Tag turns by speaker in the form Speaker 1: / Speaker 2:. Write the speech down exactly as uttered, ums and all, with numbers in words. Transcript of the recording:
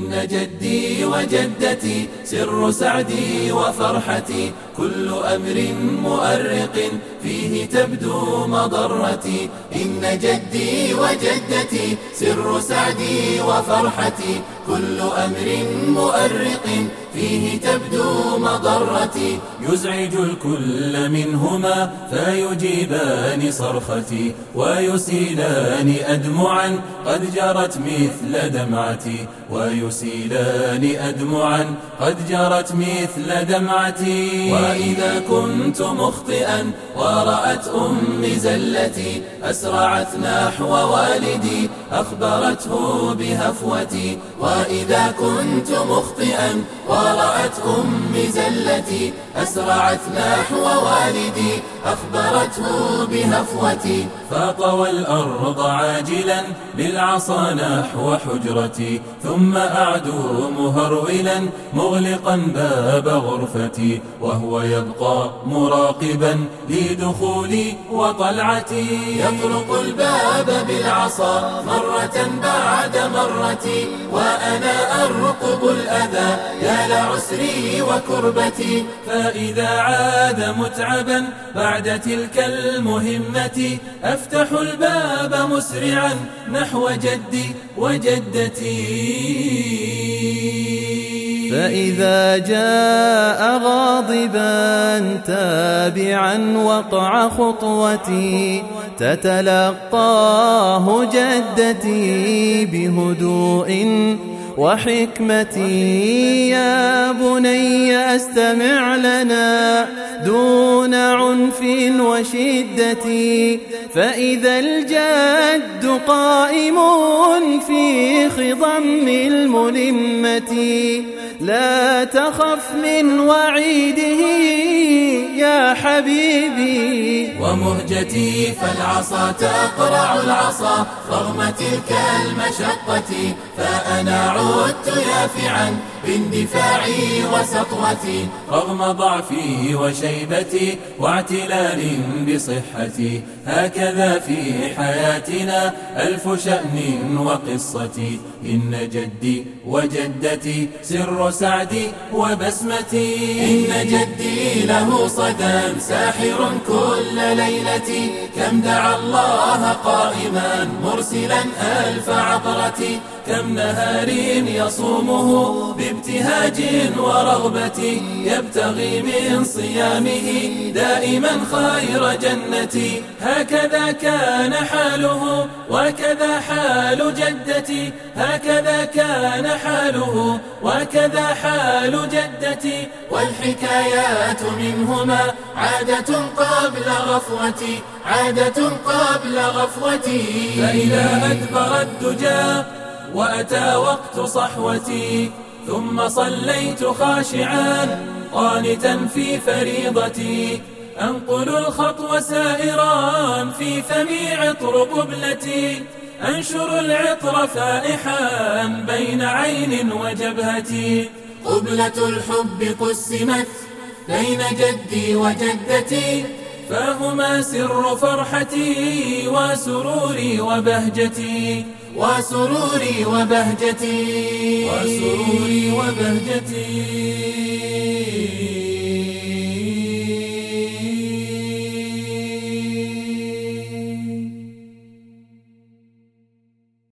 Speaker 1: إن جدي وجدتي سر سعدي وفرحتي، كل أمر مؤرق فيه تبدو مضرتي. إن جدي وجدتي سر سعدي وفرحتي، كل أمر مؤرق فيه تبدو مضرتي. يزعج الكل منهما فيجيبان صرختي، ويسيلان أدمعا قد جرت مثل دمعتي، ويسيلان أدمعا قد جرت مثل دمعتي. وإذا كنت مخطئا ورأت أمي زلتي، أسرعت نحو والدي أخبرته بهفوتي. وإذا كنت مخطئا ورأت أمي زلتي، أسرعت نحو والدي أخبرته بهفوتي. فطوى الأرض عاجلا بالعصا نحو حجرتي، ثم أعدو مهرولا مغلقا باب غرفتي، وهو يبقى مراقبا لدخولي وطلعتي. يطرق الباب بالعصا مرة بعد مرة، وأنا أرقب الأذى يا لعسري وكربتي. فإذا عاد متعبا بعد تلك المهمة، أفتح الباب مسرعا نحو جدي وجدتي.
Speaker 2: فإذا جاء غاضبا تابعا وقع خطوتي، تتلقاه جدتي بهدوء وحكمتي. يا بني أستمع لنا دون عنف وشدة، فإذا الجد قائم في خضم الملمة، لا تخف من وعيده يا حبيبي.
Speaker 1: ومهجتي فالعصا تقرع العصا رغم تلك المشقة، فأنا عدت يافعا باندفاعي وسطوتي، رغم ضعفي وشيبتي واعتلال بصحتي. هكذا في حياتنا ألف شأن وقصة، إن جدي وجدتي سر سعدي وبسمتي. إن جدي له صدى ساحر كل ليلة، كم دعا الله قائما مرسلا ألف عطرة، كم نهار يصومه بابتهاج ورغبة، يبتغي من صيامه دائما خير جنتي. هكذا كان حاله وكذا حال جدتي، هكذا كان حاله وكذا حال جدتي. والحكايات منهما عادة قبل غفوتي، عادة قبل غفوتي. فإذا أدبر الدجى وأتى وقت صحوتي، ثم صليت خاشعا قانتا في فريضتي، أنقل الخطو سائرا في فمي عطر قبلتي، أنشر العطر فائحا بين عين وجبهتي. قبلة الحب قسمت بين جدي وجدتي، فهما سر فرحتي وسروري وبهجتي، وسروري وبهجتي، وسروري وبهجتي.